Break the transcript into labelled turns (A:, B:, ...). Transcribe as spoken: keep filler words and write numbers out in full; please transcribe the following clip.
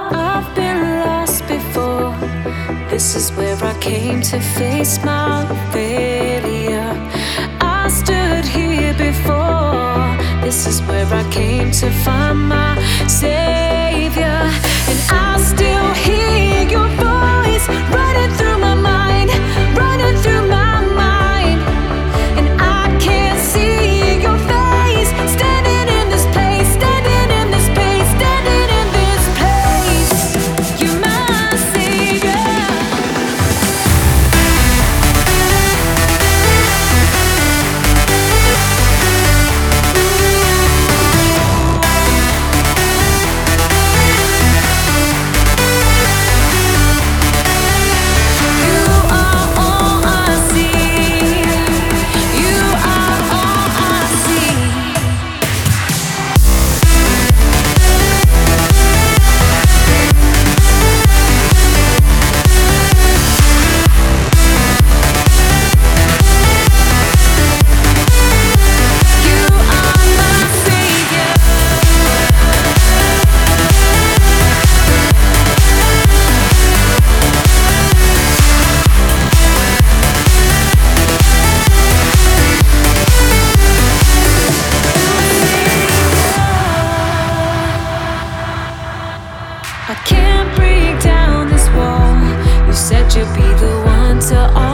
A: I've been lost before. This is where I came to face my failure. I stood here before. This is where I came to find my savior. And I still hear your voice running through my mind, running through my mind. And I can't see your face standing in this place, standing in this place, standing in this place. You're my savior. I can't break down this wall. You said you'd be the one to